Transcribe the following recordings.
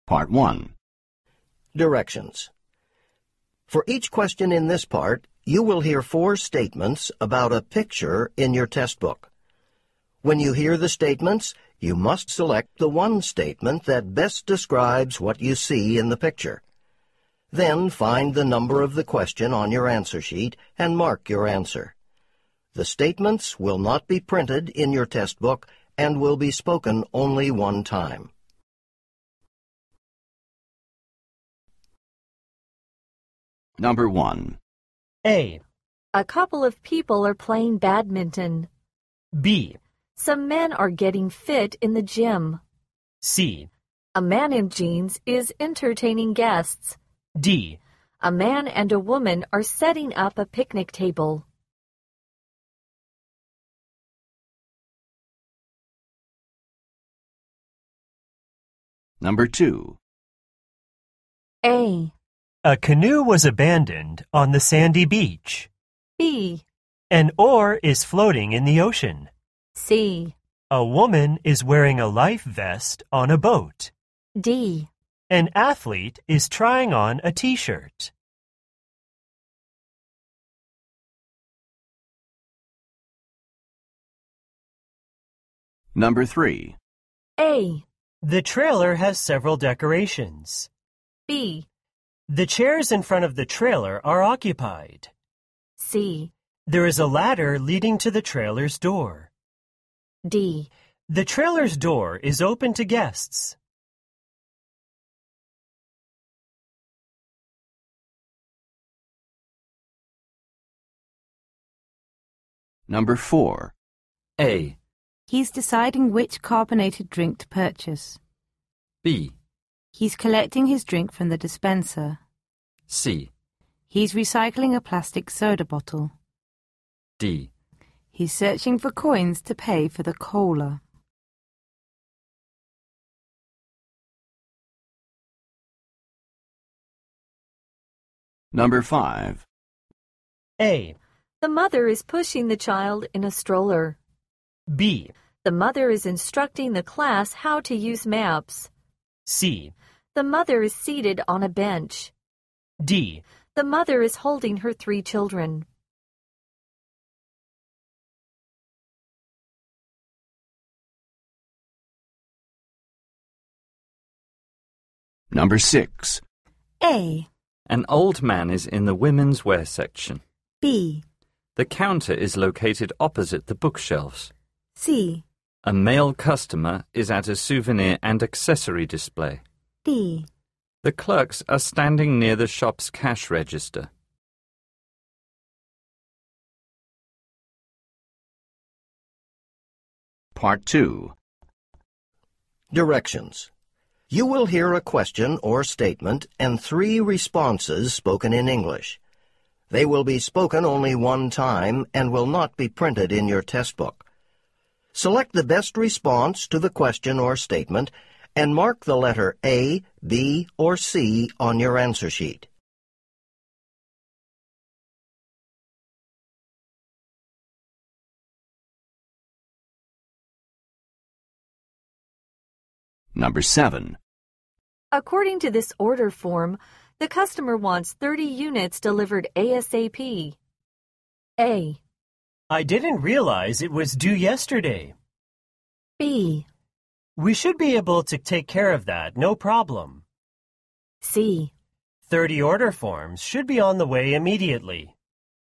Part 1. Directions. For each question in this part, you will hear 4 statements about a picture in your test book. When you hear the statements, you must select the one statement that best describes what you see in the picture. Then find the number of the question on your answer sheet and mark your answer. The statements will not be printed in your test book and will be spoken only one time. Number 1. A. A couple of people are playing badminton. B. Some men are getting fit in the gym. C. A man in jeans is entertaining guests. D. A man and a woman are setting up a picnic table. Number 2. A. A canoe was abandoned on the sandy beach. B. An oar is floating in the ocean. C. A woman is wearing a life vest on a boat. D. An athlete is trying on a t-shirt. Number 3. A. The trailer has several decorations. B. The chairs in front of the trailer are occupied. C. There is a ladder leading to the trailer's door. D. The trailer's door is open to guests. Number 4. A. He's deciding which carbonated drink to purchase. B. He's collecting his drink from the dispenser. C. He's recycling a plastic soda bottle. D. He's searching for coins to pay for the cola. Number 5. A. The mother is pushing the child in a stroller. B. The mother is instructing the class how to use maps. C. The mother is seated on a bench. D. The mother is holding her 3 children. Number 6. A. An old man is in the women's wear section. B. The counter is located opposite the bookshelves. C. A male customer is at a souvenir and accessory display. D. The clerks are standing near the shop's cash register. Part 2. Directions. You will hear a question or statement and 3 responses spoken in English. They will be spoken only one time and will not be printed in your test book. Select the best response to the question or statement and mark the letter A, B, or C on your answer sheet. Number 7. According to this order form, the customer wants 30 units delivered ASAP. A. I didn't realize it was due yesterday. B. We should be able to take care of that, no problem. C. 30 order forms should be on the way immediately.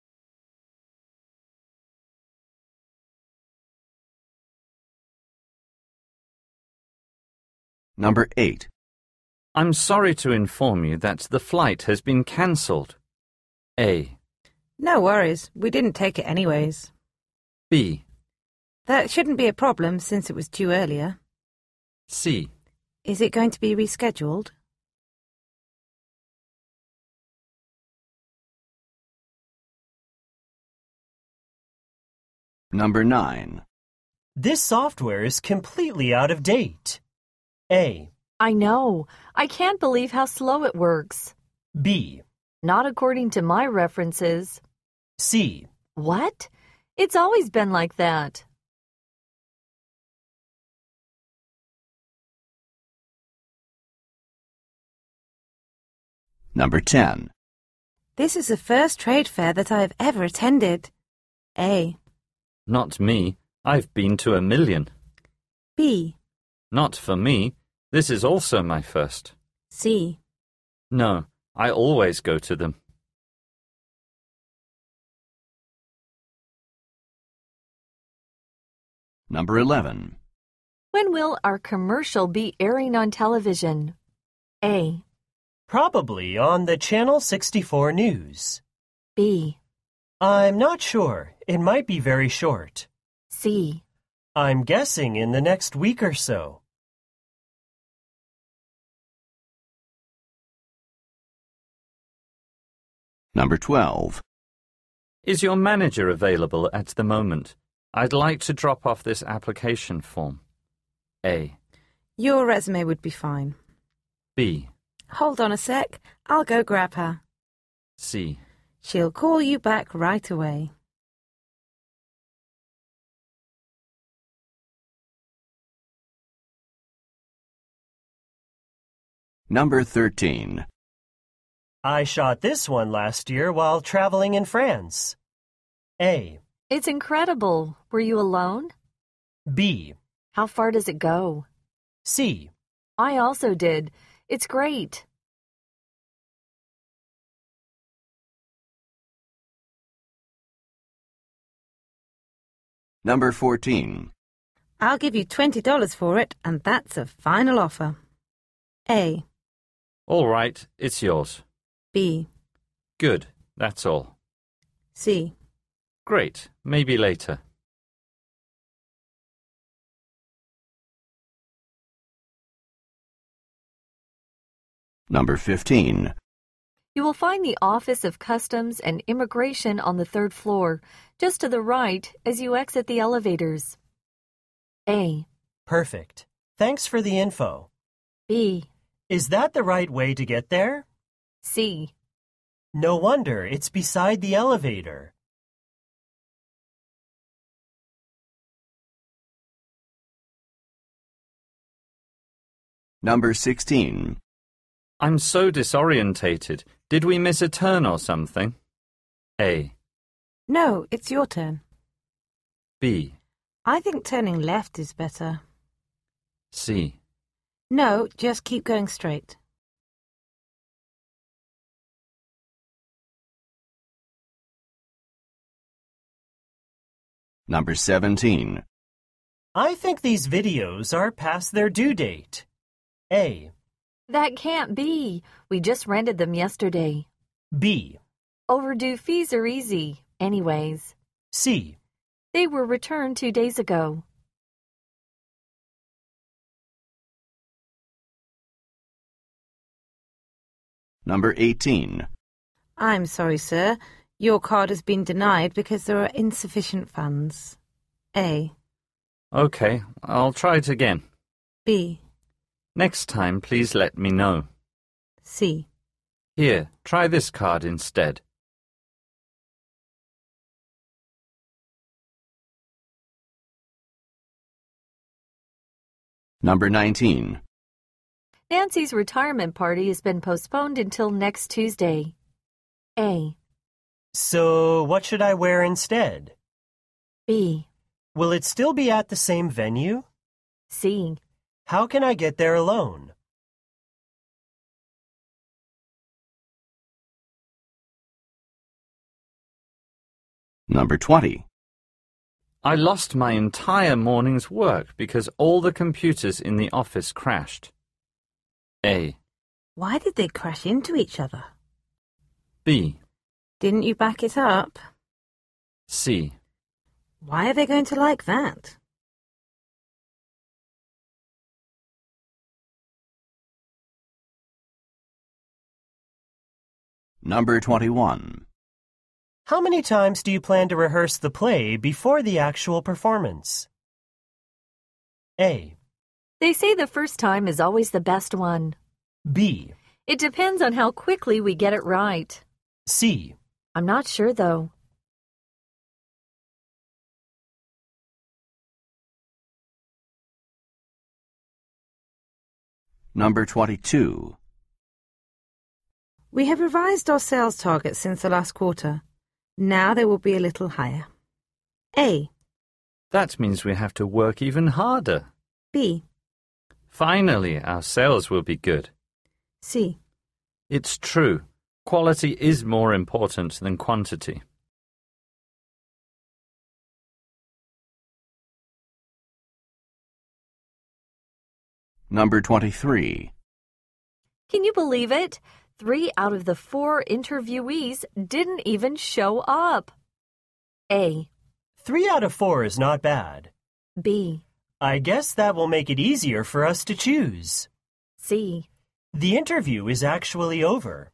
Number 8. I'm sorry to inform you that the flight has been cancelled. A. No worries, we didn't take it anyways. B. That shouldn't be a problem since it was due earlier. C. Is it going to be rescheduled? Number 9. This software is completely out of date. A. I know. I can't believe how slow it works. B. Not according to my references. C. What? It's always been like that. Number 10. This is the first trade fair that I have ever attended. A. Not me. I've been to 1,000,000. B. Not for me. This is also my first. C. No, I always go to them. Number 11. When will our commercial be airing on television? A. Probably on the Channel 64 News. B. I'm not sure. It might be very short. C. I'm guessing in the next week or so. Number 12. Is your manager available at the moment? I'd like to drop off this application form. A. Your resume would be fine. B. Hold on a sec. I'll go grab her. C. She'll call you back right away. Number 13. I shot this one last year while traveling in France. A. It's incredible. Were you alone? B. How far does it go? C. I also did. It's great. Number 14. I'll give you $20 for it, and that's a final offer. A. All right, it's yours. B. Good, that's all. C. Great, maybe later. Number 15. You will find the Office of Customs and Immigration on the 3rd floor, just to the right as you exit the elevators. A. Perfect. Thanks for the info. B. Is that the right way to get there? C. No wonder, it's beside the elevator. Number 16. I'm so disorientated. Did we miss a turn or something? A. No, it's your turn. B. I think turning left is better. C. No, just keep going straight. Number 17. I think these videos are past their due date. A. That can't be. We just rented them yesterday. B. Overdue fees are easy, anyways. C. They were returned 2 days ago. Number 18. I'm sorry, sir. Your card has been denied because there are insufficient funds. A. Okay, I'll try it again. B. Next time, please let me know. C. Here, try this card instead. Number 19. Nancy's retirement party has been postponed until next Tuesday. A. So, what should I wear instead? B. Will it still be at the same venue? C. How can I get there alone? Number 20. I lost my entire morning's work because all the computers in the office crashed. A. Why did they crash into each other? B. Didn't you back it up? C. Why are they going to like that? Number 21. How many times do you plan to rehearse the play before the actual performance? A. They say the first time is always the best one. B. It depends on how quickly we get it right. C. I'm not sure, though. Number 22. We have revised our sales targets since the last quarter. Now they will be a little higher. A. That means we have to work even harder. B. Finally, our sales will be good. C. It's true. Quality is more important than quantity. Number 23. Can you believe it? 3 out of the 4 interviewees didn't even show up. A. 3 out of 4 is not bad. B. I guess that will make it easier for us to choose. C. The interview is actually over.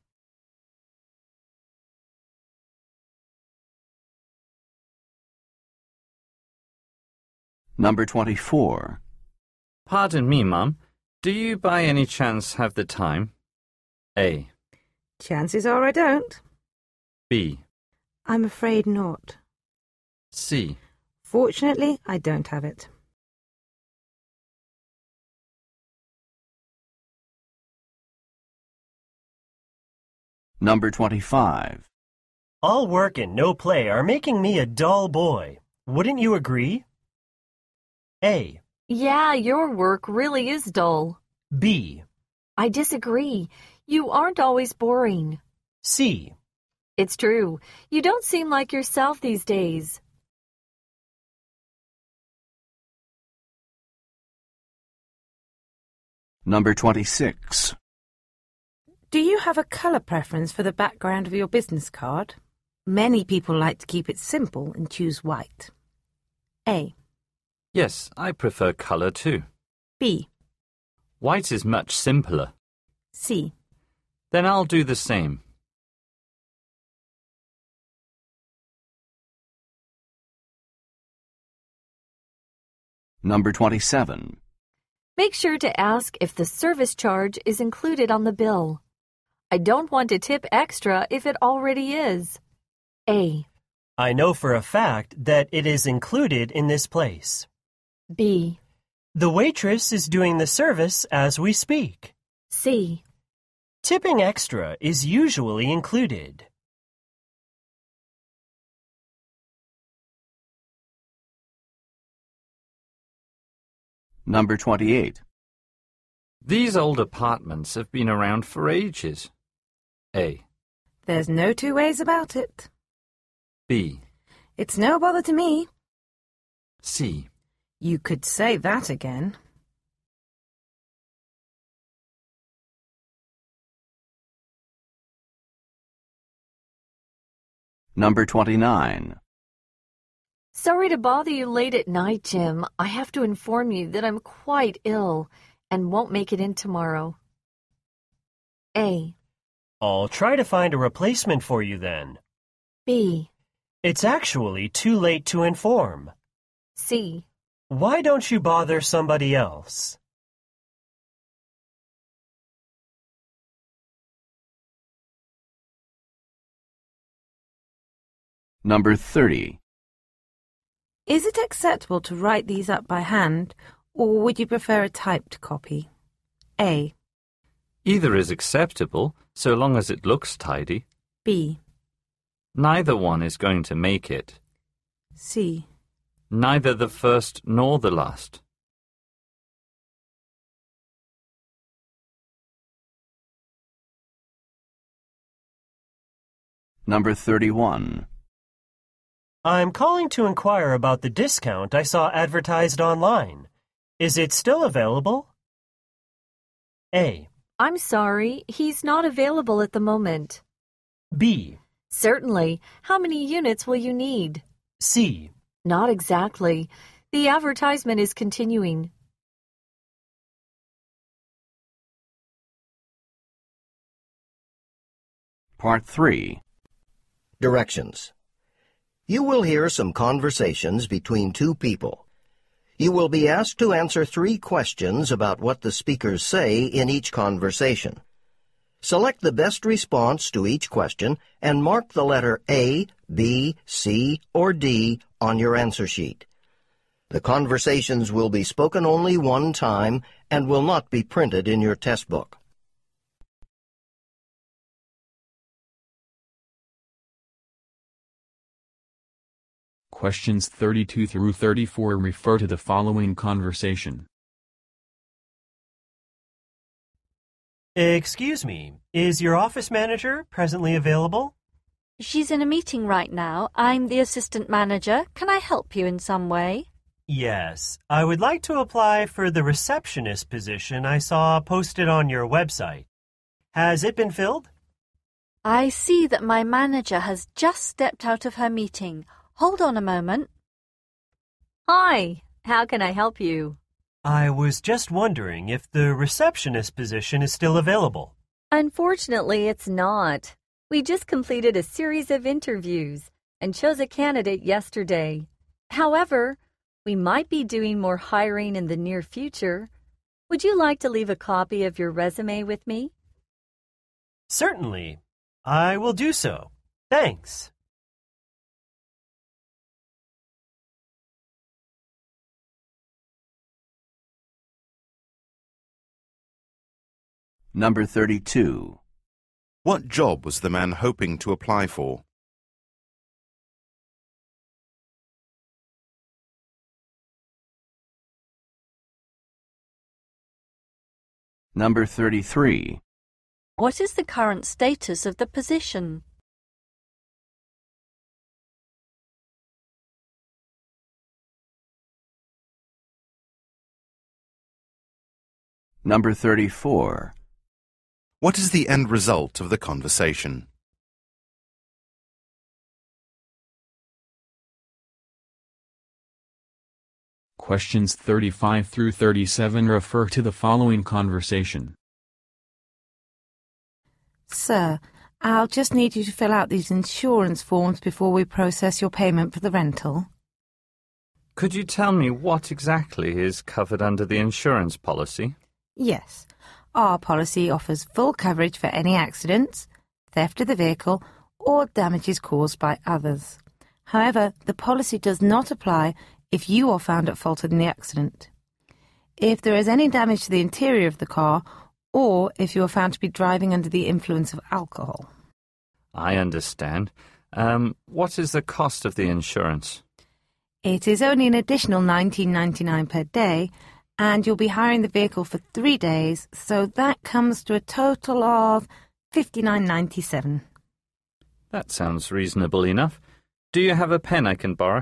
Number 24. Pardon me, Mum. Do you by any chance have the time? A. Chances are I don't. B. I'm afraid not. C. Fortunately, I don't have it. Number 25. All work and no play are making me a dull boy. Wouldn't you agree? A. Yeah, your work really is dull. B. I disagree. You aren't always boring. C. It's true. You don't seem like yourself these days. Number 26. Do you have a colour preference for the background of your business card? Many people like to keep it simple and choose white. A. Yes, I prefer colour too. B. White is much simpler. C. Then I'll do the same. Number 27. Make sure to ask if the service charge is included on the bill. I don't want to tip extra if it already is. A. I know for a fact that it is included in this place. B. The waitress is doing the service as we speak. C. Tipping extra is usually included. Number 28. These old apartments have been around for ages. A. There's no two ways about it. B. It's no bother to me. C. You could say that again. Number 29. Sorry to bother you late at night, Jim. I have to inform you that I'm quite ill and won't make it in tomorrow. A. I'll try to find a replacement for you then. B. It's actually too late to inform. C. Why don't you bother somebody else? Number 30. Is it acceptable to write these up by hand, or would you prefer a typed copy? A. Either is acceptable, so long as it looks tidy. B. Neither one is going to make it. C. Neither the first nor the last. Number 31. I'm calling to inquire about the discount I saw advertised online. Is it still available? A. I'm sorry, he's not available at the moment. B. Certainly. How many units will you need? C. Not exactly. The advertisement is continuing. Part 3. Directions. You will hear some conversations between two people. You will be asked to answer 3 questions about what the speakers say in each conversation. Select the best response to each question and mark the letter A, B, C, or D on your answer sheet. The conversations will be spoken only one time and will not be printed in your test book. Questions 32 through 34 refer to the following conversation. Excuse me, is your office manager presently available? She's in a meeting right now. I'm the assistant manager. Can I help you in some way? Yes, I would like to apply for the receptionist position I saw posted on your website. Has it been filled? I see that my manager has just stepped out of her meeting. Hold on a moment. Hi, how can I help you? I was just wondering if the receptionist position is still available. Unfortunately, it's not. We just completed a series of interviews and chose a candidate yesterday. However, we might be doing more hiring in the near future. Would you like to leave a copy of your resume with me? Certainly. I will do so. Thanks. Number 32. What job was the man hoping to apply for? Number 33. What is the current status of the position? Number 34. What is the end result of the conversation? Questions 35 through 37 refer to the following conversation. Sir, I'll just need you to fill out these insurance forms before we process your payment for the rental. Could you tell me what exactly is covered under the insurance policy? Yes. Our policy offers full coverage for any accidents, theft of the vehicle, or damages caused by others. However, the policy does not apply if you are found at fault in the accident. If there is any damage to the interior of the car, or if you are found to be driving under the influence of alcohol. I understand. What is the cost of the insurance? It is only an additional $19.99 per day, and you'll be hiring the vehicle for 3 days, so that comes to a total of $59.97. That sounds reasonable enough. Do you have a pen I can borrow?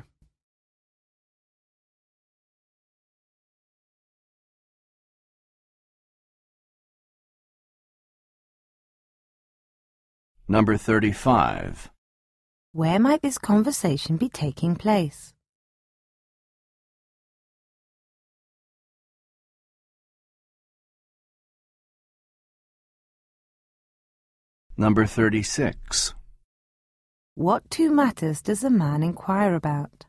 Number 35. Where might this conversation be taking place? Number 36. What two matters does the man inquire about?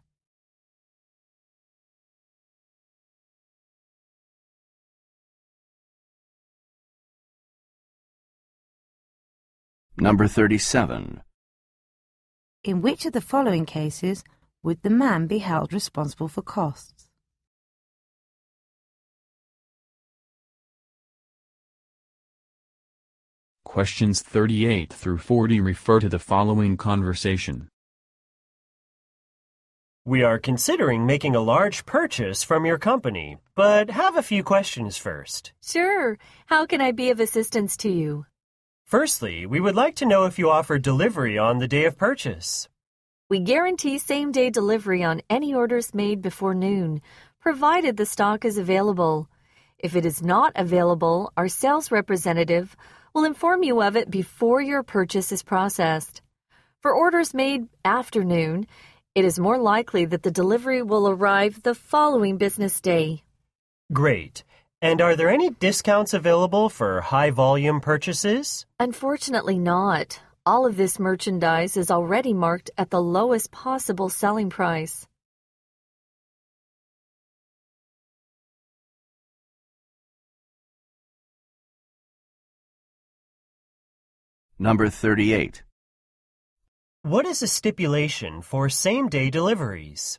Number 37. In which of the following cases would the man be held responsible for costs? Questions 38 through 40 refer to the following conversation. We are considering making a large purchase from your company, but have a few questions first. Sure. How can I be of assistance to you? Firstly, we would like to know if you offer delivery on the day of purchase. We guarantee same-day delivery on any orders made before noon, provided the stock is available. If it is not available, our sales representative will inform you of it before your purchase is processed. For orders made after noon, it is more likely that the delivery will arrive the following business day. Great. And are there any discounts available for high-volume purchases? Unfortunately not. All of this merchandise is already marked at the lowest possible selling price. Number 38. What is a stipulation for same-day deliveries?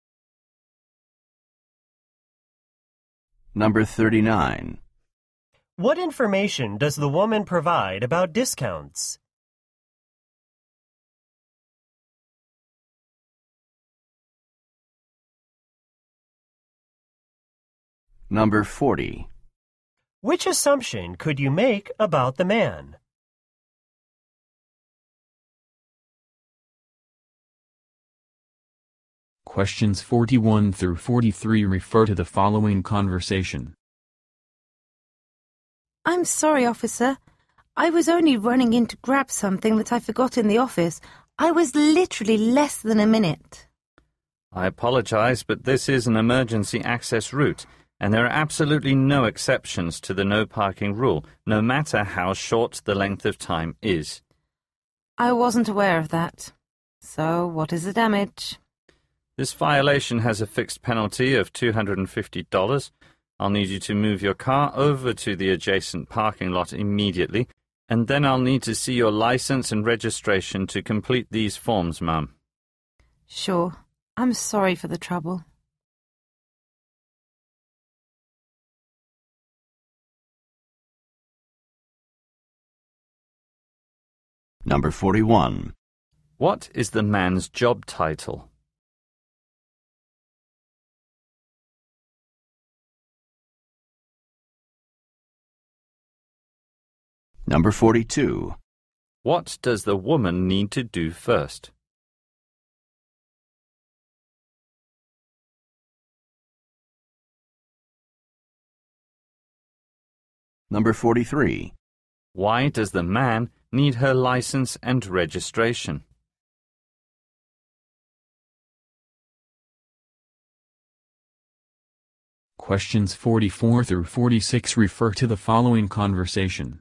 Number 39. What information does the woman provide about discounts? Number 40. Which assumption could you make about the man? Questions 41 through 43 refer to the following conversation. I'm sorry, officer. I was only running in to grab something that I forgot in the office. I was literally less than a minute. I apologize, but this is an emergency access route, and there are absolutely no exceptions to the no parking rule, no matter how short the length of time is. I wasn't aware of that. So, what is the damage? This violation has a fixed penalty of $250. I'll need you to move your car over to the adjacent parking lot immediately, and then I'll need to see your license and registration to complete these forms, ma'am. Sure. I'm sorry for the trouble. Number 41. What is the man's job title? Number 42. What does the woman need to do first? Number 43. Why does the man need her license and registration? Questions 44 through 46 refer to the following conversation.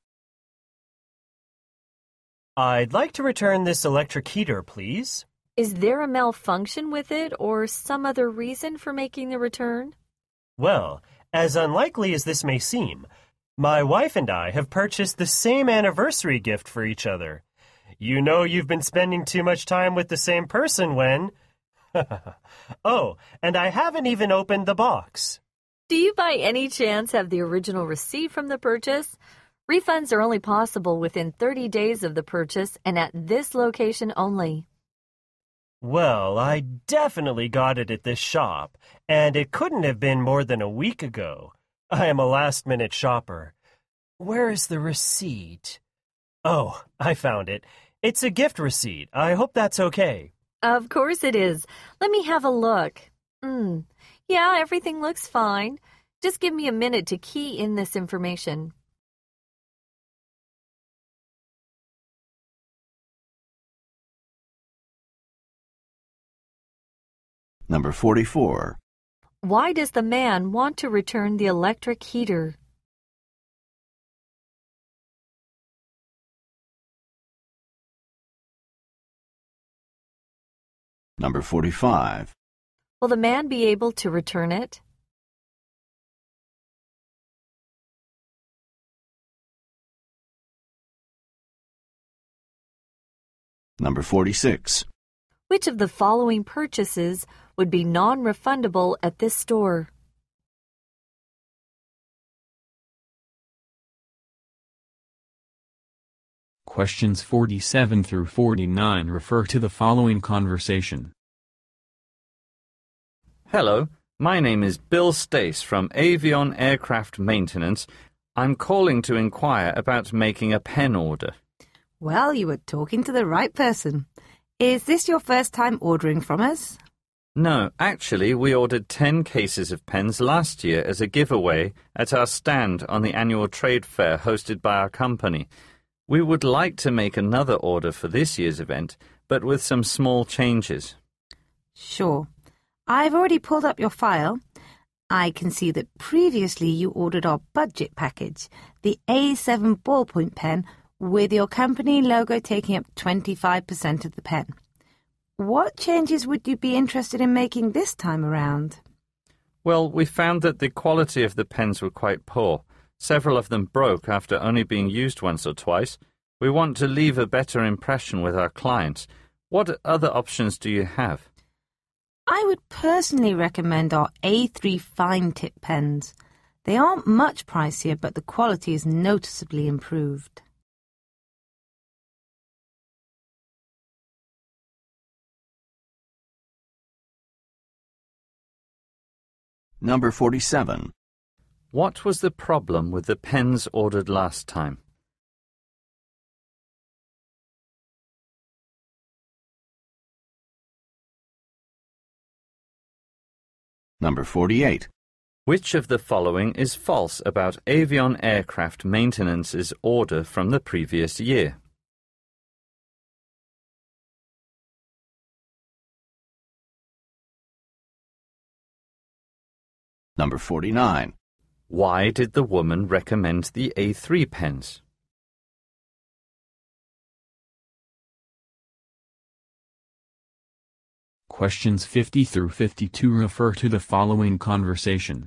I'd like to return this electric heater, please. Is there a malfunction with it or some other reason for making the return? Well, as unlikely as this may seem, my wife and I have purchased the same anniversary gift for each other. You know you've been spending too much time with the same person when... Oh, and I haven't even opened the box. Do you by any chance have the original receipt from the purchase? Refunds are only possible within 30 days of the purchase and at this location only. Well, I definitely got it at this shop, and it couldn't have been more than a week ago. I am a last-minute shopper. Where is the receipt? Oh, I found it. It's a gift receipt. I hope that's okay. Of course it is. Let me have a look. Yeah, everything looks fine. Just give me a minute to key in this information. Number 44. Why does the man want to return the electric heater? Number 45. Will the man be able to return it? Number 46. Which of the following purchases would be non-refundable at this store? Questions 47 through 49 refer to the following conversation. Hello, my name is Bill Stace from Avion Aircraft Maintenance. I'm calling to inquire about making a pen order. Well, you were talking to the right person. Is this your first time ordering from us? No, actually, we ordered 10 cases of pens last year as a giveaway at our stand on the annual trade fair hosted by our company. We would like to make another order for this year's event, but with some small changes. Sure. I've already pulled up your file. I can see that previously you ordered our budget package, the A7 ballpoint pen, with your company logo taking up 25% of the pen. What changes would you be interested in making this time around? Well, we found that the quality of the pens were quite poor. Several of them broke after only being used once or twice. We want to leave a better impression with our clients. What other options do you have? I would personally recommend our A3 fine tip pens. They aren't much pricier, but the quality is noticeably improved. Number 47. What was the problem with the pens ordered last time? Number 48. Which of the following is false about Avion Aircraft Maintenance's order from the previous year? Number 49. Why did the woman recommend the A3 pens? Questions 50 through 52 refer to the following conversation.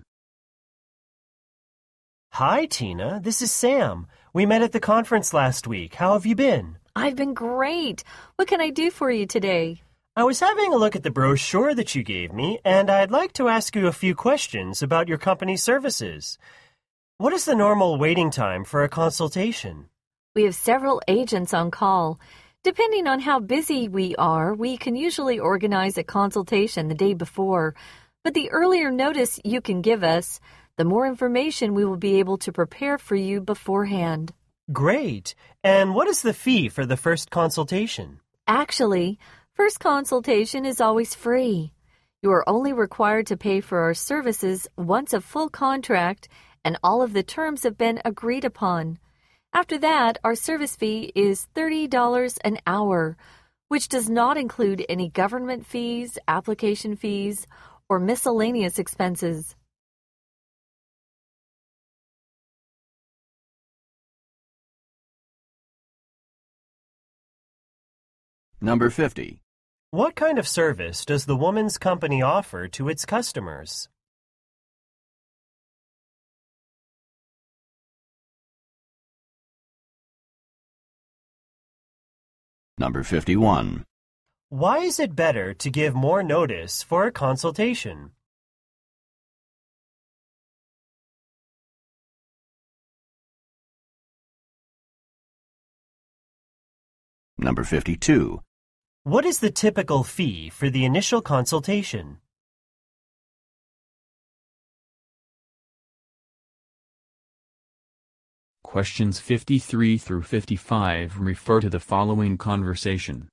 Hi, Tina. This is Sam. We met at the conference last week. How have you been? I've been great. What can I do for you today? I was having a look at the brochure that you gave me, and I'd like to ask you a few questions about your company's services. What is the normal waiting time for a consultation? We have several agents on call. Depending on how busy we are, we can usually organize a consultation the day before. But the earlier notice you can give us, the more information we will be able to prepare for you beforehand. Great. And what is the fee for the first consultation? Actually, first consultation is always free. You are only required to pay for our services once a full contract and all of the terms have been agreed upon. After that, our service fee is $30 an hour, which does not include any government fees, application fees, or miscellaneous expenses. Number 50. What kind of service does the woman's company offer to its customers? Number 51. Why is it better to give more notice for a consultation? Number 52. What is the typical fee for the initial consultation? Questions 53 through 55 refer to the following conversation.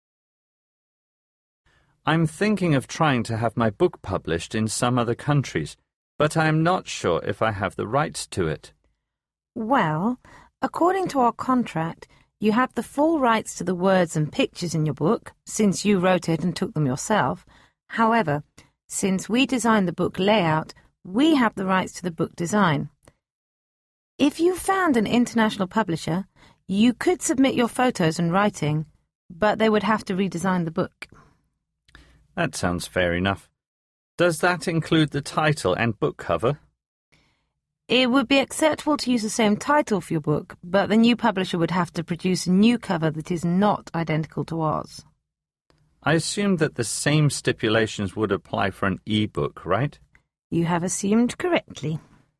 I'm thinking of trying to have my book published in some other countries, but I am not sure if I have the rights to it. Well, according to our contract, you have the full rights to the words and pictures in your book, since you wrote it and took them yourself. However, since we designed the book layout, we have the rights to the book design. If you found an international publisher, you could submit your photos and writing, but they would have to redesign the book. That sounds fair enough. Does that include the title and book cover? It would be acceptable to use the same title for your book, but the new publisher would have to produce a new cover that is not identical to ours. I assume that the same stipulations would apply for an e-book, right? You have assumed correctly.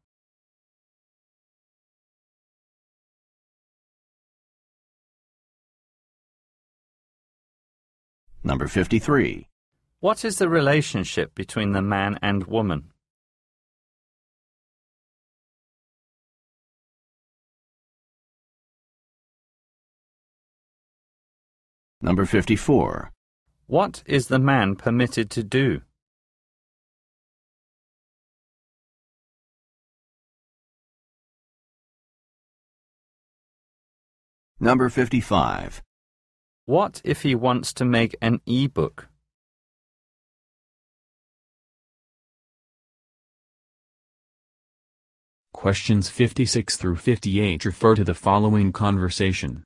Number 53. What is the relationship between the man and woman? Number 54. What is the man permitted to do? Number 55. What if he wants to make an e-book? Questions 56 through 58 refer to the following conversation.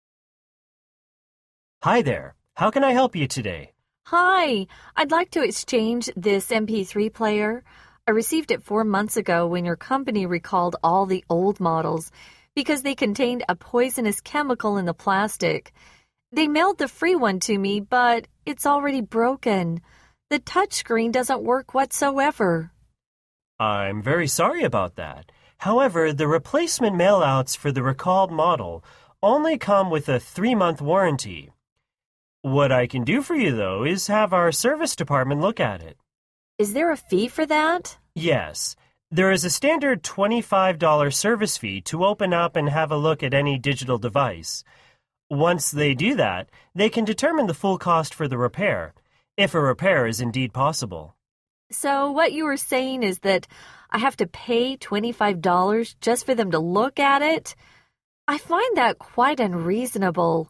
Hi there. How can I help you today? Hi, I'd like to exchange this MP3 player. I received it 4 months ago when your company recalled all the old models because they contained a poisonous chemical in the plastic. They mailed the free one to me, but it's already broken. The touchscreen doesn't work whatsoever. I'm very sorry about that. However, the replacement mailouts for the recalled model only come with a 3-month warranty. What I can do for you, though, is have our service department look at it. Is there a fee for that? Yes. There is a standard $25 service fee to open up and have a look at any digital device. Once they do that, they can determine the full cost for the repair, if a repair is indeed possible. So what you were saying is that I have to pay $25 just for them to look at it? I find that quite unreasonable.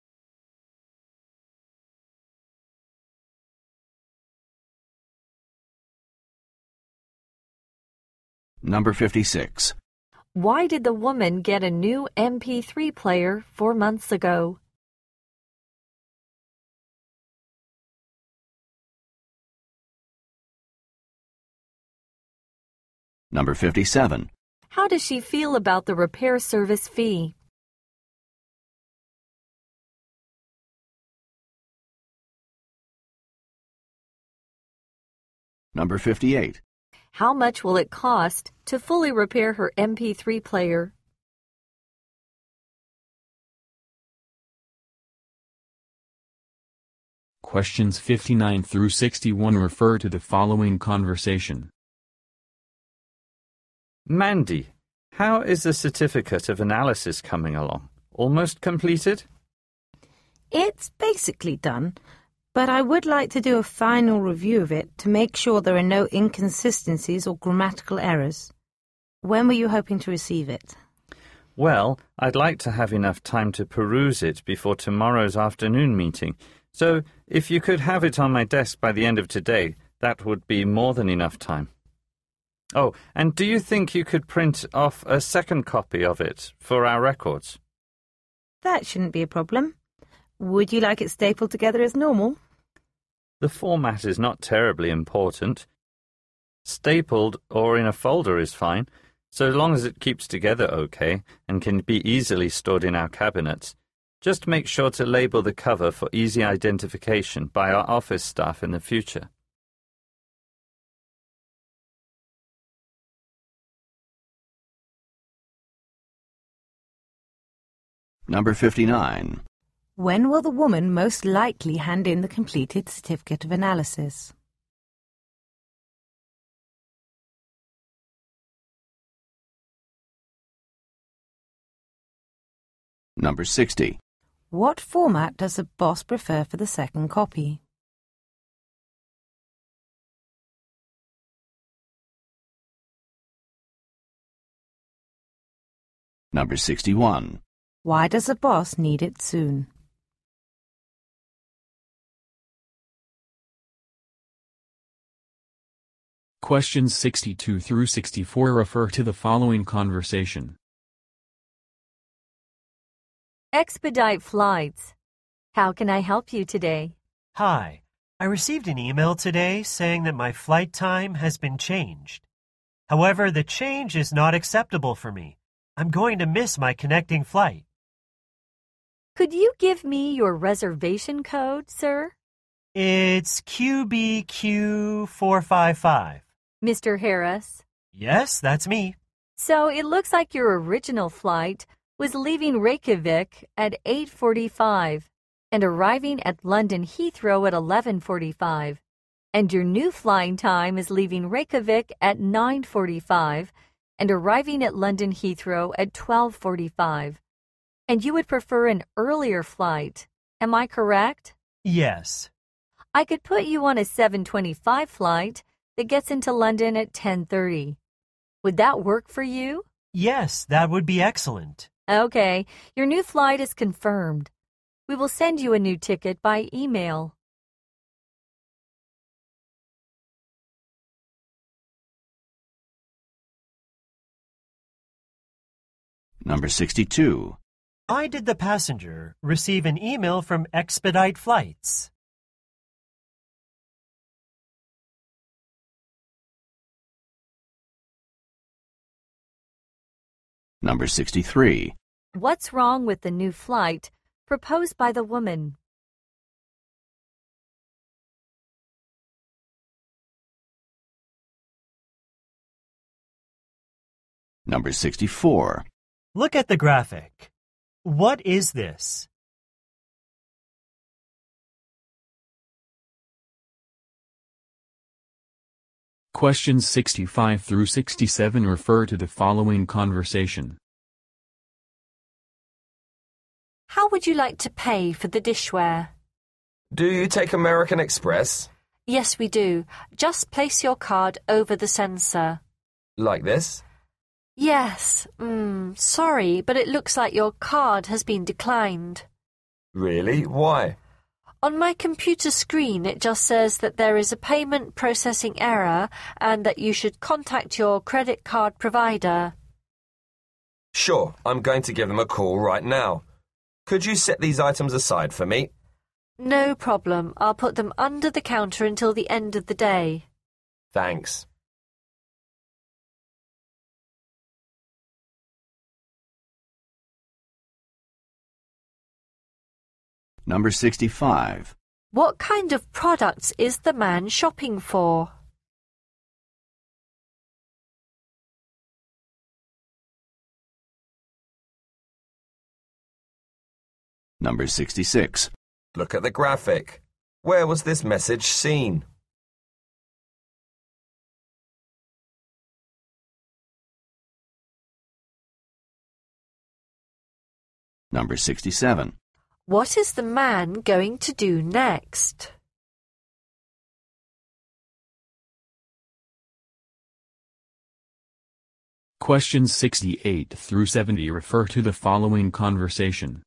Number 56. Why did the woman get a new MP3 player 4 months ago? Number 57. How does she feel about the repair service fee? Number 58. How much will it cost to fully repair her MP3 player? Questions 59 through 61 refer to the following conversation. Mandy, how is the certificate of analysis coming along? Almost completed? It's basically done, but I would like to do a final review of it to make sure there are no inconsistencies or grammatical errors. When were you hoping to receive it? Well, I'd like to have enough time to peruse it before tomorrow's afternoon meeting, so if you could have it on my desk by the end of today, that would be more than enough time. Oh, and do you think you could print off a second copy of it for our records? That shouldn't be a problem. Would you like it stapled together as normal? The format is not terribly important. Stapled or in a folder is fine, so long as it keeps together okay and can be easily stored in our cabinets. Just make sure to label the cover for easy identification by our office staff in the future. Number 59. When will the woman most likely hand in the completed certificate of analysis? Number 60. What format does the boss prefer for the second copy? Number 61. Why does the boss need it soon? Questions 62 through 64 refer to the following conversation. Expedite flights. How can I help you today? Hi. I received an email today saying that my flight time has been changed. However, the change is not acceptable for me. I'm going to miss my connecting flight. Could you give me your reservation code, sir? It's QBQ455. Mr. Harris? Yes, that's me. So it looks like your original flight was leaving Reykjavik at 8:45 and arriving at London Heathrow at 11:45. And your new flying time is leaving Reykjavik at 9:45 and arriving at London Heathrow at 12:45. And you would prefer an earlier flight. Am I correct? Yes. I could put you on a 7:25 flight that gets into London at 10:30. Would that work for you? Yes, that would be excellent. Okay, your new flight is confirmed. We will send you a new ticket by email. Number 62. Why did the passenger receive an email from Expedite Flights? Number 63. What's wrong with the new flight proposed by the woman? Number 64. Look at the graphic. What is this? Questions 65 through 67 refer to the following conversation. How would you like to pay for the dishware? Do you take American Express? Yes, we do. Just place your card over the sensor. Like this? Yes. Sorry, but it looks like your card has been declined. Really? Why? On my computer screen, it just says that there is a payment processing error and that you should contact your credit card provider. Sure, I'm going to give them a call right now. Could you set these items aside for me? No problem. I'll put them under the counter until the end of the day. Thanks. Number 65. What kind of products is the man shopping for? Number 66. Look at the graphic. Where was this message seen? Number 67. What is the man going to do next? Questions 68 through 70 refer to the following conversation.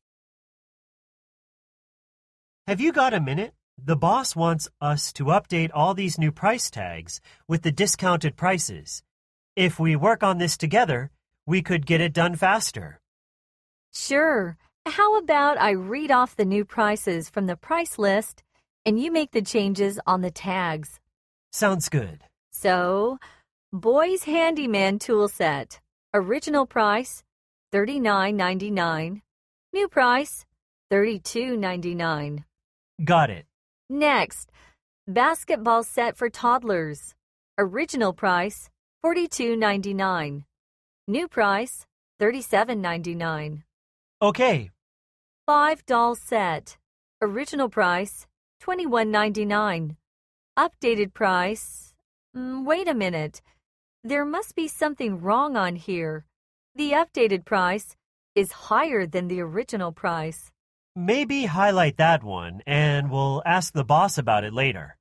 Have you got a minute? The boss wants us to update all these new price tags with the discounted prices. If we work on this together, we could get it done faster. Sure. How about I read off the new prices from the price list and you make the changes on the tags? Sounds good. So, Boys Handyman tool set. Original price, $39.99. New price, $32.99. Got it. Next, basketball set for toddlers. Original price, $42.99. New price, $37.99. Okay. 5-doll set. Original price, $21.99. Updated price... wait a minute. There must be something wrong on here. The updated price is higher than the original price. Maybe highlight that one, and we'll ask the boss about it later.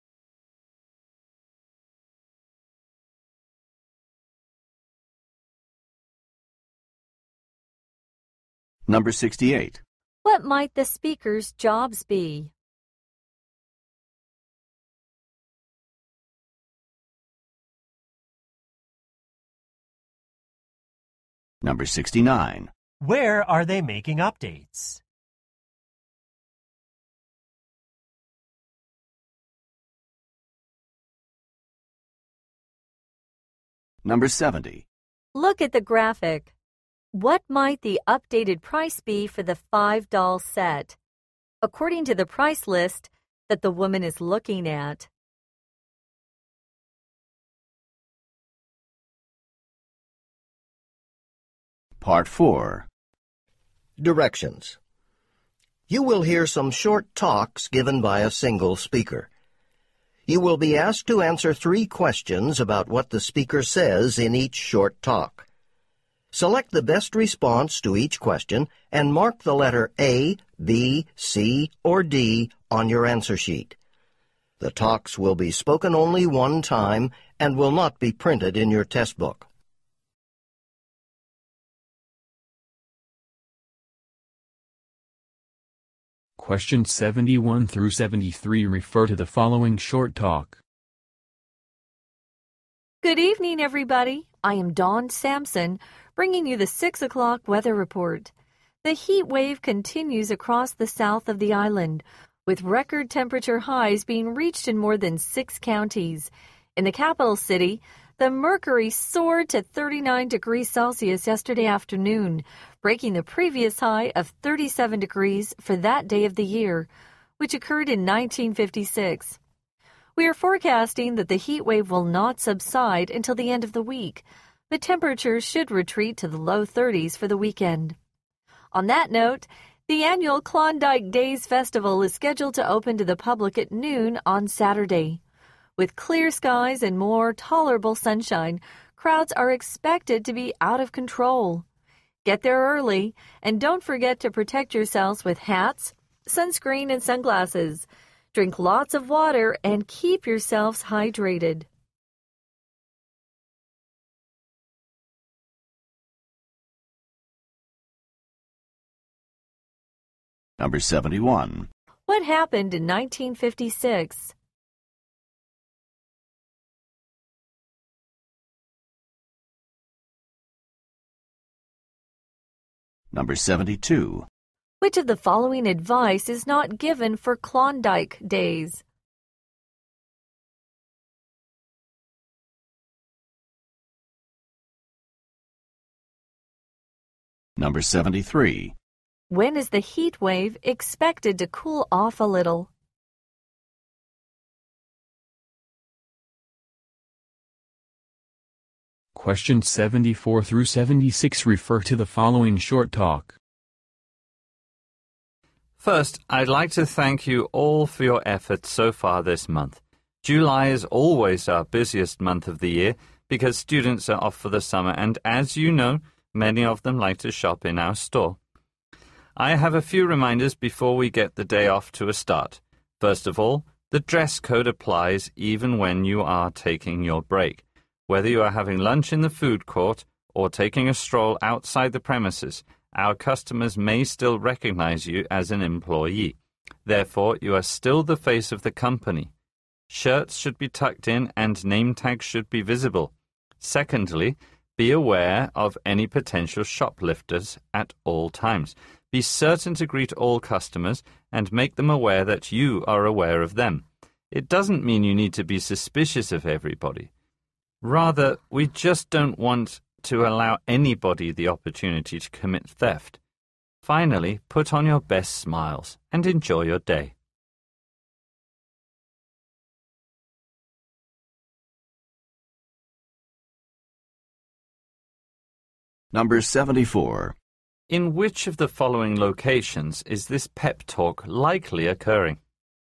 Number 68. What might the speaker's jobs be? Number 69. Where are they making updates? Number 70. Look at the graphic. What might the updated price be for the 5-doll set, according to the price list that the woman is looking at? Part 4. Directions. You will hear some short talks given by a single speaker. You will be asked to answer 3 questions about what the speaker says in each short talk. Select the best response to each question and mark the letter A, B, C, or D on your answer sheet. The talks will be spoken only one time and will not be printed in your test book. Questions 71 through 73 refer to the following short talk. Good evening, everybody. I am Dawn Sampson, bringing you the 6 o'clock weather report. The heat wave continues across the south of the island, with record temperature highs being reached in more than 6 counties. In the capital city, the mercury soared to 39 degrees Celsius yesterday afternoon, breaking the previous high of 37 degrees for that day of the year, which occurred in 1956. We are forecasting that the heat wave will not subside until the end of the week, The temperatures should retreat to the low 30s for the weekend. On that note, the annual Klondike Days Festival is scheduled to open to the public at noon on Saturday. With clear skies and more tolerable sunshine, crowds are expected to be out of control. Get there early, and don't forget to protect yourselves with hats, sunscreen, and sunglasses. Drink lots of water and keep yourselves hydrated. Number 71. What happened in 1956? Number 72. Which of the following advice is not given for Klondike Days? Number 73. When is the heat wave expected to cool off a little? Questions 74 through 76 refer to the following short talk. First, I'd like to thank you all for your efforts so far this month. July is always our busiest month of the year because students are off for the summer, and as you know, many of them like to shop in our store. I have a few reminders before we get the day off to a start. First of all, the dress code applies even when you are taking your break. Whether you are having lunch in the food court or taking a stroll outside the premises, our customers may still recognize you as an employee. Therefore, you are still the face of the company. Shirts should be tucked in and name tags should be visible. Secondly, be aware of any potential shoplifters at all times. Be certain to greet all customers and make them aware that you are aware of them. It doesn't mean you need to be suspicious of everybody. Rather, we just don't want to allow anybody the opportunity to commit theft. Finally, put on your best smiles and enjoy your day. Number 74. In which of the following locations is this pep talk likely occurring?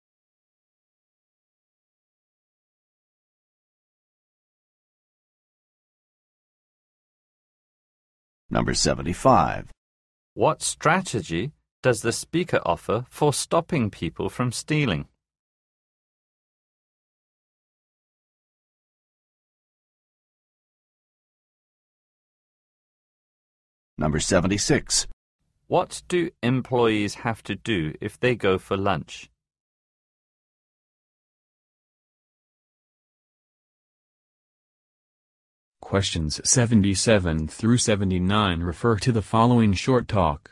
Number 75. What strategy does the speaker offer for stopping people from stealing? Number 76. What do employees have to do if they go for lunch? Questions 77 through 79 refer to the following short talk.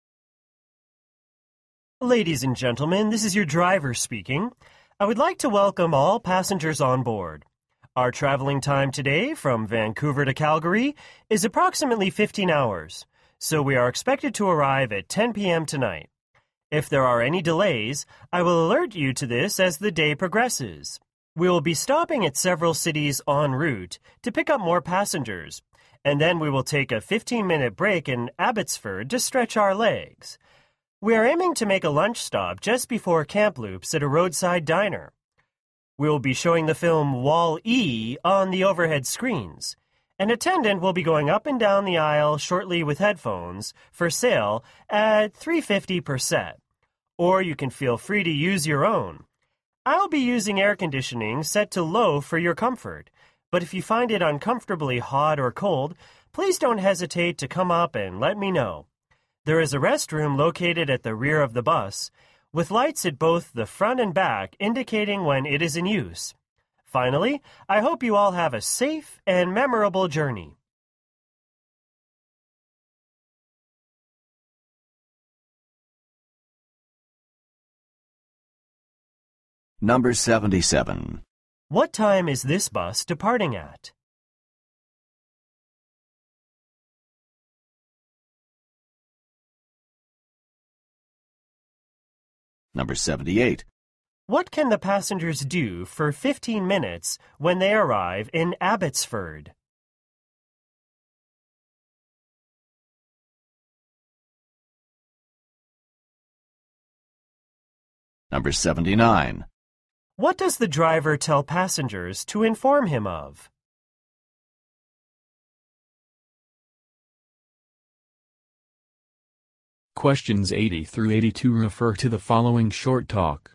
Ladies and gentlemen, this is your driver speaking. I would like to welcome all passengers on board. Our traveling time today from Vancouver to Calgary is approximately 15 hours, so we are expected to arrive at 10 p.m. tonight. If there are any delays, I will alert you to this as the day progresses. We will be stopping at several cities en route to pick up more passengers, and then we will take a 15-minute break in Abbotsford to stretch our legs. We are aiming to make a lunch stop just before Kamloops at a roadside diner. We will be showing the film Wall-E on the overhead screens. An attendant will be going up and down the aisle shortly with headphones for sale at $3.50 per set. Or you can feel free to use your own. I'll be using air conditioning set to low for your comfort, but if you find it uncomfortably hot or cold, please don't hesitate to come up and let me know. There is a restroom located at the rear of the bus, with lights at both the front and back indicating when it is in use. Finally, I hope you all have a safe and memorable journey. Number 77. What time is this bus departing at? Number 78. What can the passengers do for 15 minutes when they arrive in Abbotsford? Number 79. What does the driver tell passengers to inform him of? Questions 80 through 82 refer to the following short talk.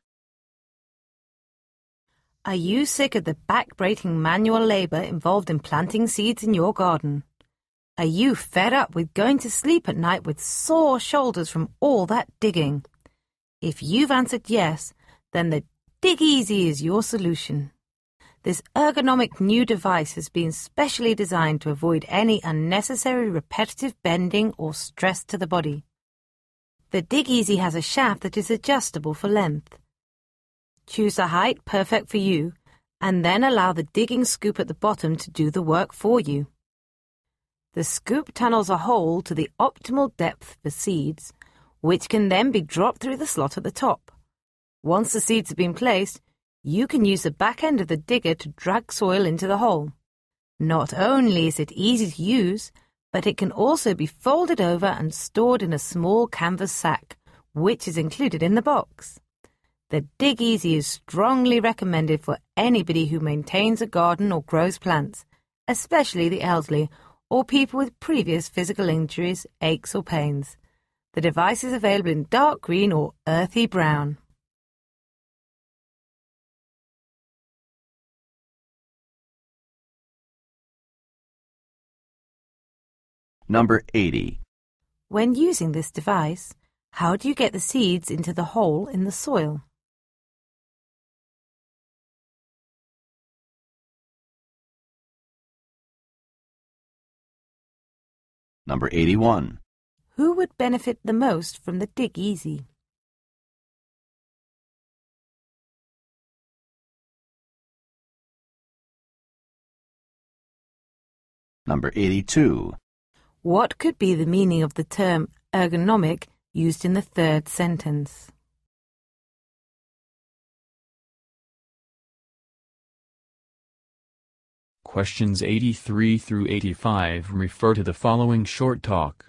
Are you sick of the back-breaking manual labour involved in planting seeds in your garden? Are you fed up with going to sleep at night with sore shoulders from all that digging? If you've answered yes, then the Dig Easy is your solution. This ergonomic new device has been specially designed to avoid any unnecessary repetitive bending or stress to the body. The Dig Easy has a shaft that is adjustable for length. Choose a height perfect for you, and then allow the digging scoop at the bottom to do the work for you. The scoop tunnels a hole to the optimal depth for seeds, which can then be dropped through the slot at the top. Once the seeds have been placed, you can use the back end of the digger to drag soil into the hole. Not only is it easy to use, but it can also be folded over and stored in a small canvas sack, which is included in the box. The Dig Easy is strongly recommended for anybody who maintains a garden or grows plants, especially the elderly or people with previous physical injuries, aches or pains. The device is available in dark green or earthy brown. Number 80. When using this device, how do you get the seeds into the hole in the soil? Number 81. Who would benefit the most from the Dig Easy? Number 82. What could be the meaning of the term ergonomic used in the third sentence? Questions 83 through 85 refer to the following short talk.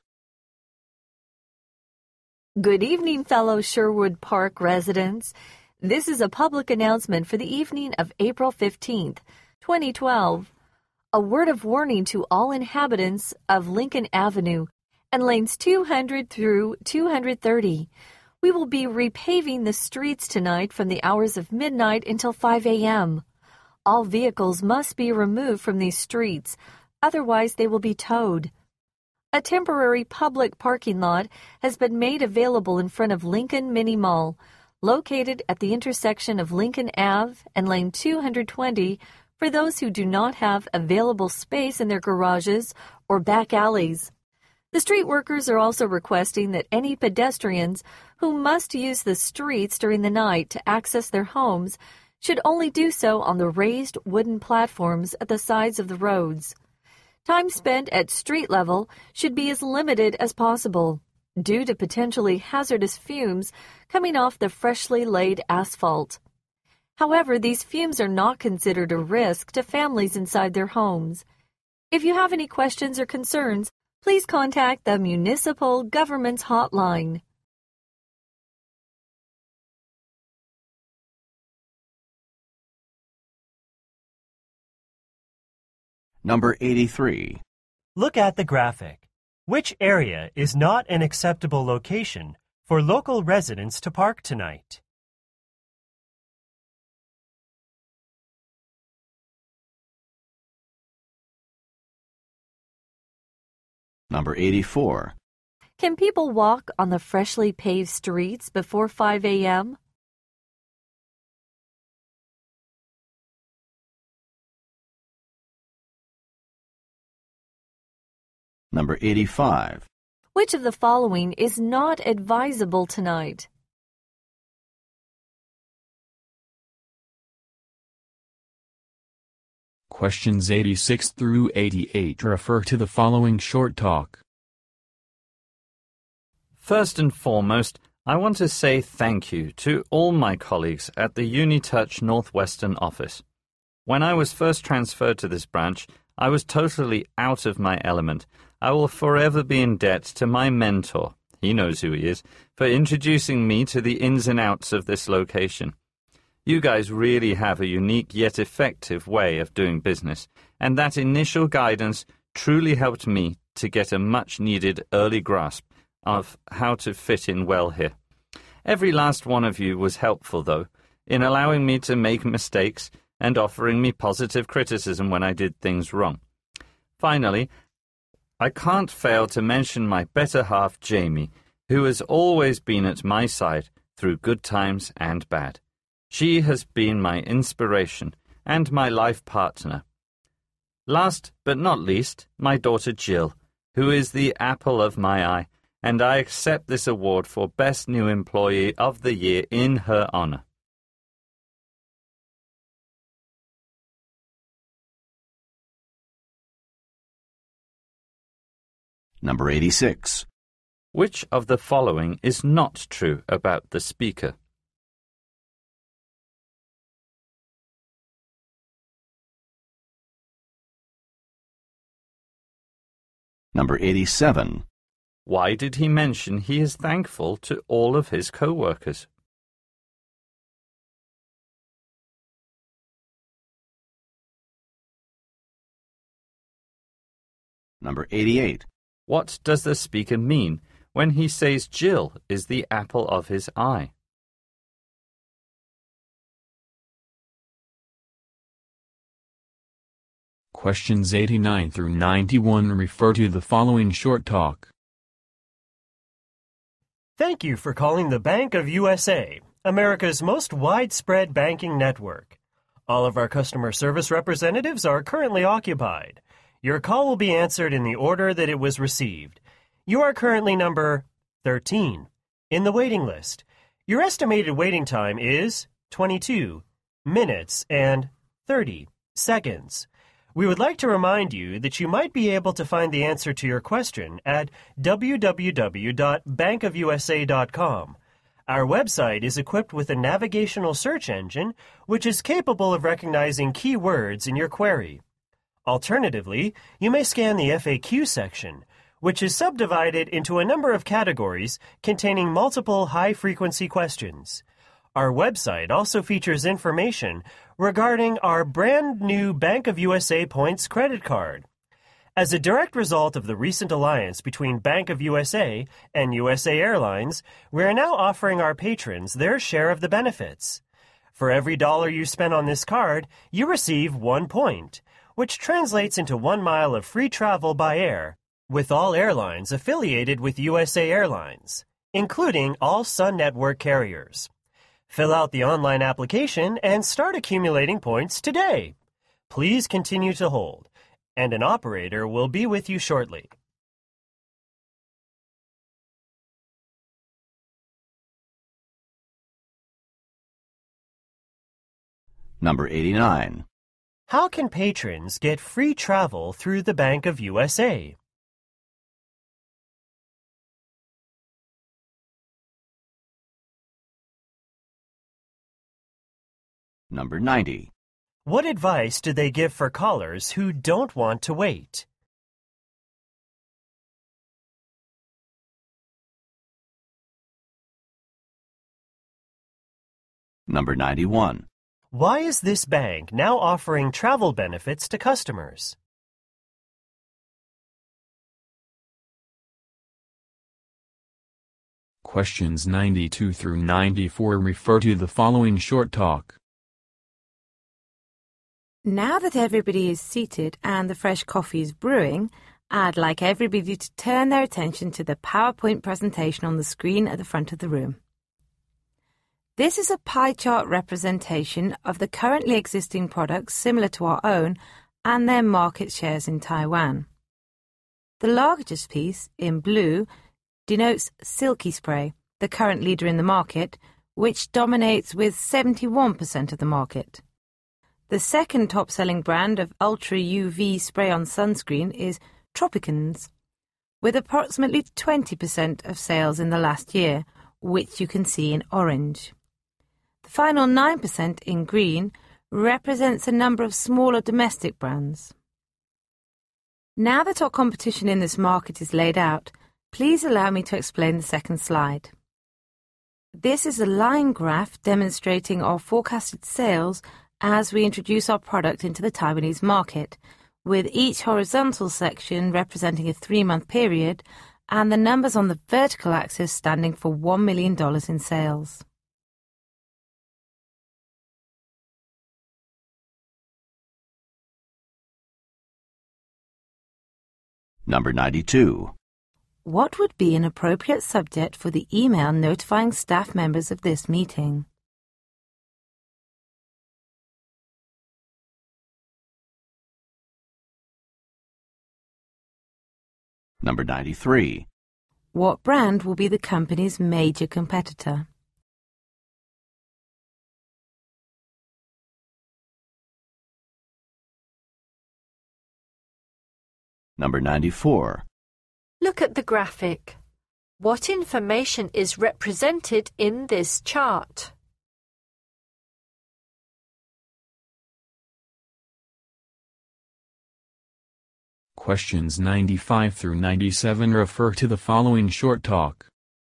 Good evening, fellow Sherwood Park residents. This is a public announcement for the evening of April 15th, 2012. A word of warning to all inhabitants of Lincoln Avenue and lanes 200 through 230. We will be repaving the streets tonight from the hours of midnight until 5 a.m. All vehicles must be removed from these streets, otherwise they will be towed. A temporary public parking lot has been made available in front of Lincoln Mini Mall, located at the intersection of Lincoln Ave and lane 220 for those who do not have available space in their garages or back alleys. The street workers are also requesting that any pedestrians who must use the streets during the night to access their homes should only do so on the raised wooden platforms at the sides of the roads. Time spent at street level should be as limited as possible, due to potentially hazardous fumes coming off the freshly laid asphalt. However, these fumes are not considered a risk to families inside their homes. If you have any questions or concerns, please contact the Municipal Government's Hotline. Number 83. Look at the graphic. Which area is not an acceptable location for local residents to park tonight? Number 84. Can people walk on the freshly paved streets before 5 a.m.? Number 85. Which of the following is not advisable tonight? Questions 86 through 88 refer to the following short talk. First and foremost, I want to say thank you to all my colleagues at the Unitouch Northwestern office. When I was first transferred to this branch, I was totally out of my element. I will forever be in debt to my mentor. he knows who he is, for introducing me to the ins and outs of this location. You guys really have a unique yet effective way of doing business, and that initial guidance truly helped me to get a much-needed early grasp of how to fit in well here. Every last one of you was helpful, though, in allowing me to make mistakes and offering me positive criticism when I did things wrong. Finally, I can't fail to mention my better half, Jamie, who has always been at my side through good times and bad. She has been my inspiration and my life partner. Last but not least, my daughter Jill, who is the apple of my eye, and I accept this award for Best New Employee of the Year in her honor. Number 86. Which of the following is not true about the speaker? Number 87. Why did he mention he is thankful to all of his co-workers? Number 88. What does the speaker mean when he says Jill is the apple of his eye? Questions 89 through 91 refer to the following short talk. Thank you for calling the Bank of USA, America's most widespread banking network. All of our customer service representatives are currently occupied. Your call will be answered in the order that it was received. You are currently number 13 in the waiting list. Your estimated waiting time is 22 minutes and 30 seconds. We would like to remind you that you might be able to find the answer to your question at www.bankofusa.com. Our website is equipped with a navigational search engine which is capable of recognizing keywords in your query. Alternatively, you may scan the FAQ section, which is subdivided into a number of categories containing multiple high-frequency questions. Our website also features information regarding our brand-new Bank of USA Points credit card. As a direct result of the recent alliance between Bank of USA and USA Airlines, we are now offering our patrons their share of the benefits. For every $1 you spend on this card, you receive 1 point, which translates into 1 mile of free travel by air with all airlines affiliated with USA Airlines, including all Sun Network carriers. Fill out the online application and start accumulating points today. Please continue to hold, and an operator will be with you shortly. Number 89. How can patrons get free travel through the Bank of USA? Number 90. What advice do they give for callers who don't want to wait? Number 91. Why is this bank now offering travel benefits to customers? Questions 92 through 94 refer to the following short talk. Now that everybody is seated and the fresh coffee is brewing, I'd like everybody to turn their attention to the PowerPoint presentation on the screen at the front of the room. This is a pie chart representation of the currently existing products similar to our own and their market shares in Taiwan. The largest piece, in blue, denotes Silky Spray, the current leader in the market, which dominates with 71% of the market. The second top-selling brand of Ultra UV spray-on sunscreen is Tropicans, with approximately 20% of sales in the last year, which you can see in orange. The final 9% in green represents a number of smaller domestic brands. Now that our competition in this market is laid out, Please allow me to explain the second slide. This is a line graph demonstrating our forecasted sales as we introduce our product into the Taiwanese market, with each horizontal section representing a 3-month period and the numbers on the vertical axis standing for $1 million in sales. Number 92. What would be an appropriate subject for the email notifying staff members of this meeting? Number 93. What brand will be the company's major competitor? Number 94. Look at the graphic. What information is represented in this chart? Questions 95 through 97 refer to the following short talk.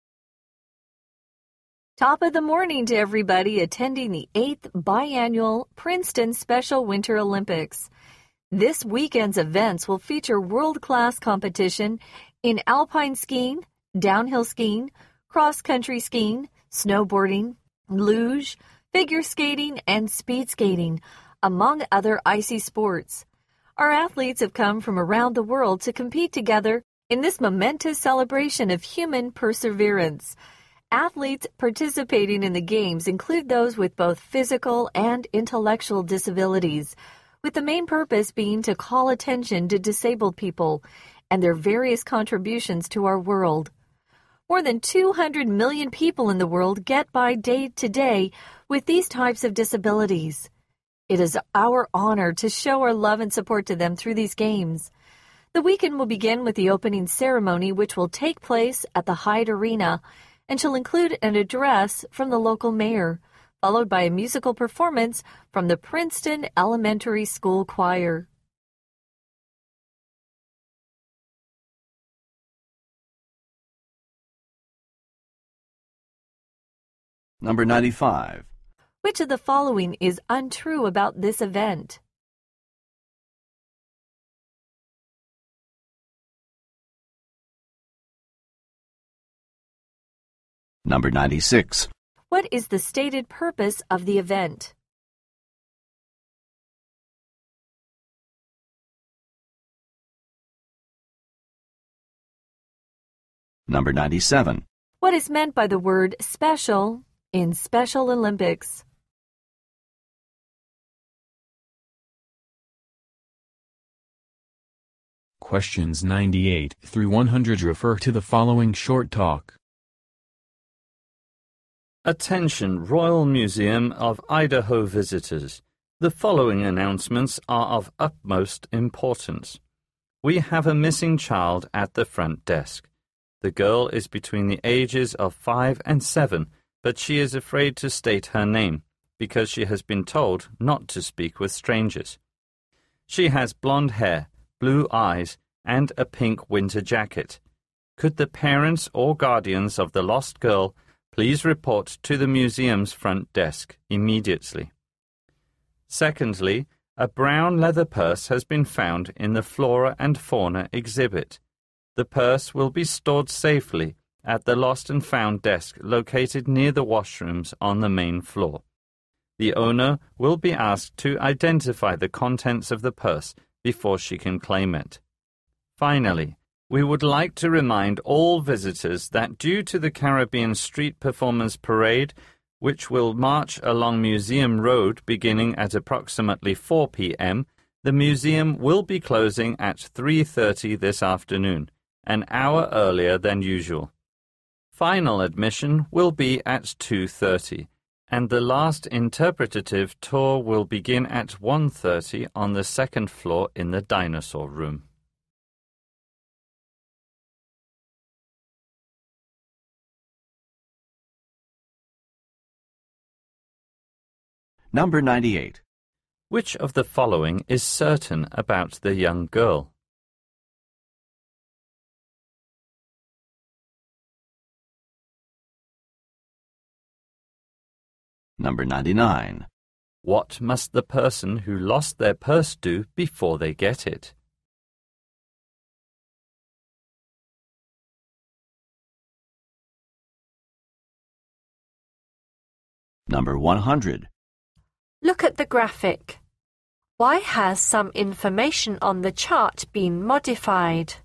Top of the morning to everybody attending the 8th biannual Princeton Special Winter Olympics. This weekend's events will feature world-class competition in alpine skiing, downhill skiing, cross-country skiing, snowboarding, luge, figure skating, and speed skating, among other icy sports. Our athletes have come from around the world to compete together in this momentous celebration of human perseverance. Athletes participating in the games include those with both physical and intellectual disabilities, with the main purpose being to call attention to disabled people and their various contributions to our world. More than 200 million people in the world get by day to day with these types of disabilities. It is our honor to show our love and support to them through these games. The weekend will begin with the opening ceremony, which will take place at the Hyde Arena and shall include an address from the local mayor, followed by a musical performance from the Princeton Elementary School Choir. Number 95. Which of the following is untrue about this event? Number 96. What is the stated purpose of the event? Number 97. What is meant by the word special in Special Olympics? Questions 98 through 100 refer to the following short talk. Attention Royal Museum of Idaho visitors. The following announcements are of utmost importance. We have a missing child at the front desk. The girl is between the ages of 5 and 7, but she is afraid to state her name because she has been told not to speak with strangers. She has blonde hair, blue eyes, and a pink winter jacket. Could the parents or guardians of the lost girl please report to the museum's front desk immediately? Secondly, a brown leather purse has been found in the Flora and Fauna exhibit. The purse will be stored safely at the Lost and Found desk located near the washrooms on the main floor. The owner will be asked to identify the contents of the purse before she can claim it. Finally, we would like to remind all visitors that due to the Caribbean Street Performance Parade, which will march along Museum Road beginning at approximately 4 p.m., the museum will be closing at 3:30 this afternoon, an hour earlier than usual. Final admission will be at 2:30, and the last interpretative tour will begin at 1:30 on the second floor in the dinosaur room. Number 98. Which of the following is certain about the young girl? Number 99. What must the person who lost their purse do before they get it? Number 100. Look at the graphic. Why has some information on the chart been modified?